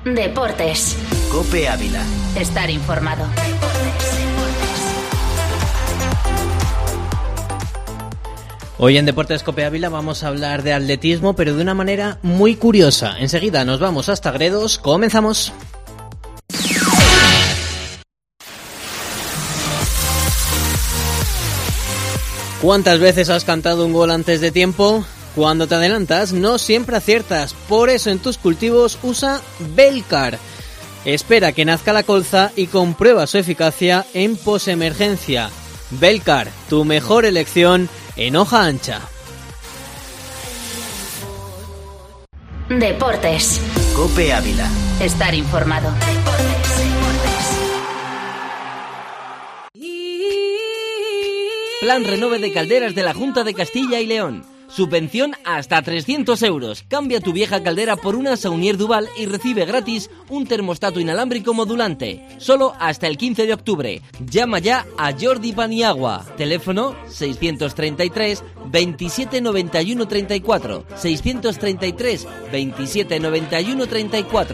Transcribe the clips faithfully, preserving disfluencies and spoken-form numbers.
Deportes. COPE Ávila. Estar informado. Hoy en Deportes COPE Ávila vamos a hablar de atletismo, pero de una manera muy curiosa. Enseguida nos vamos hasta Gredos. Comenzamos. ¿Cuántas veces has cantado un gol antes de tiempo? Cuando te adelantas, no siempre aciertas. Por eso en tus cultivos usa Belcar. Espera que nazca la colza y comprueba su eficacia en posemergencia. Belcar, tu mejor elección en hoja ancha. Deportes. COPE Ávila. Estar informado. Plan Renove de Calderas de la Junta de Castilla y León. Subvención hasta trescientos euros. Cambia tu vieja caldera por una Saunier Duval y recibe gratis un termostato inalámbrico modulante. Solo hasta el quince de octubre. Llama ya a Jordi Paniagua. Teléfono seiscientos treinta y tres, veintisiete noventa y uno treinta y cuatro. seiscientos treinta y tres, veintisiete noventa y uno treinta y cuatro.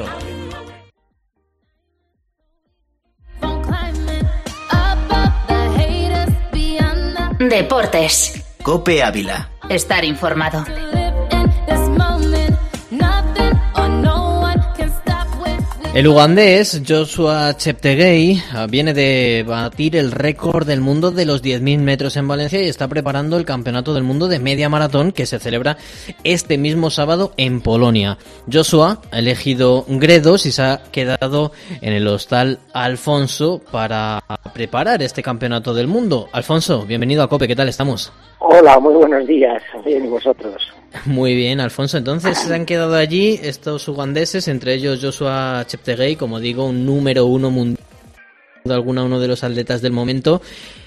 Deportes. COPE Ávila. Estar informado. El ugandés Joshua Cheptegei viene de batir el récord del mundo de los diez mil metros en Valencia y está preparando el campeonato del mundo de media maratón que se celebra este mismo sábado en Polonia. Joshua ha elegido Gredos y se ha quedado en el hostal Alfonso para preparar este campeonato del mundo. Alfonso, bienvenido a COPE, ¿qué tal estamos? Hola, muy buenos días. Bien, ¿y vosotros? Muy bien, Alfonso. Entonces se han quedado allí estos ugandeses, entre ellos Joshua Cheptegei, como digo, un número uno mundial de alguna uno de los atletas del momento.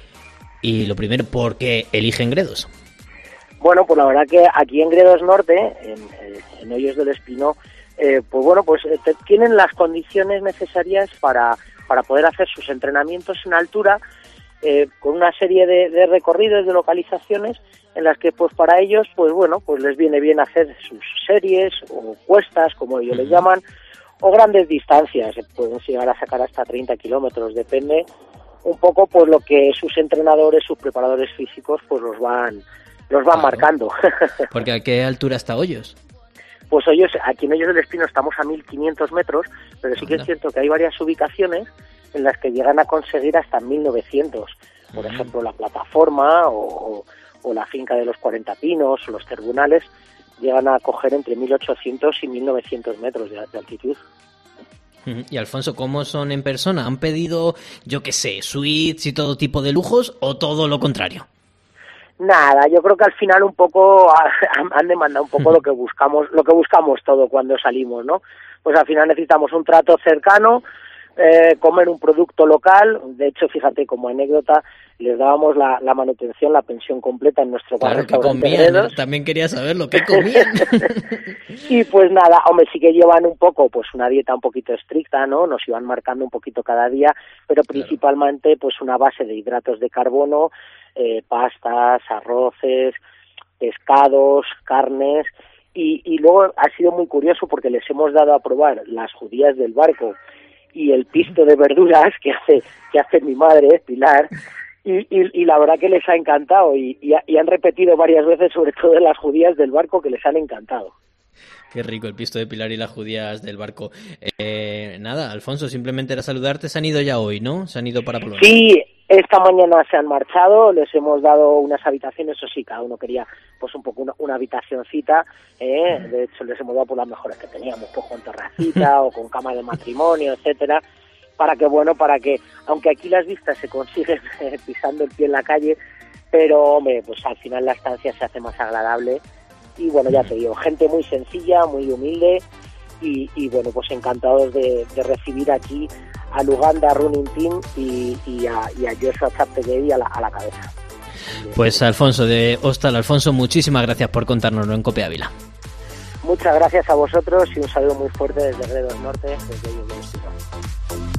Y lo primero, ¿por qué eligen Gredos? Bueno, pues la verdad que aquí en Gredos Norte, en, en Hoyos del Espino, eh, pues bueno, pues eh, tienen las condiciones necesarias para, para poder hacer sus entrenamientos en altura, eh, con una serie de, de recorridos, de localizaciones, en las que pues para ellos, pues bueno, pues les viene bien hacer sus series o cuestas, como ellos les llaman, o grandes distancias, pueden llegar a sacar hasta treinta kilómetros, depende un poco por lo que sus entrenadores, sus preparadores físicos, pues los van los van claro. marcando. Porque ¿a qué altura está Hoyos? Pues Hoyos, aquí en Hoyos del Espino estamos a mil quinientos metros, pero sí que es cierto que hay varias ubicaciones en las que llegan a conseguir hasta mil novecientos, por uh-huh. ejemplo la plataforma o, o la finca de los cuarenta pinos o los tribunales llegan a coger entre mil ochocientos y mil novecientos metros de, de altitud. Uh-huh. Y Alfonso, ¿cómo son en persona? ¿Han pedido, yo qué sé, suites y todo tipo de lujos o todo lo contrario? Nada, yo creo que al final un poco han demandado un poco lo que buscamos, lo que buscamos todo cuando salimos, ¿no? Pues al final necesitamos un trato cercano, eh, comer un producto local. De hecho, fíjate, como anécdota, les dábamos la, la manutención, la pensión completa en nuestro claro, barrio. ¿Qué comían? ¿No? También quería saber lo que comían. Y pues nada, hombre, sí que llevan un poco, pues una dieta un poquito estricta, ¿no? Nos iban marcando un poquito cada día, pero principalmente pues una base de hidratos de carbono, eh, pastas, arroces, pescados, carnes, y, y luego ha sido muy curioso porque les hemos dado a probar las judías del barco y el pisto de verduras que hace que hace mi madre, Pilar, y, y, y la verdad que les ha encantado y, y, y han repetido varias veces, sobre todo en las judías del barco, que les han encantado. Qué rico el pisto de Pilar y las judías del barco. Eh, nada, Alfonso, simplemente era saludarte. Se han ido ya hoy, ¿no? Se han ido para Polonia. Sí, esta mañana se han marchado, les hemos dado unas habitaciones, eso sí, cada uno quería pues un poco una, una habitacioncita, ¿eh? De hecho les hemos dado por las mejores que teníamos, pues con terracita o con cama de matrimonio, etcétera, para que, bueno, para que, aunque aquí las vistas se consiguen eh, pisando el pie en la calle, pero, hombre, pues al final la estancia se hace más agradable. Y bueno, ya te digo, gente muy sencilla, muy humilde y, y bueno, pues encantados de, de recibir aquí al Uganda Running Team y, y, a, y a Joshua Cheptegei a la, a la cabeza. Pues Alfonso de Hostal, Alfonso, muchísimas gracias por contárnoslo en COPE Ávila. Muchas gracias a vosotros y un saludo muy fuerte desde Gredos Norte, desde Hoyos del Espino.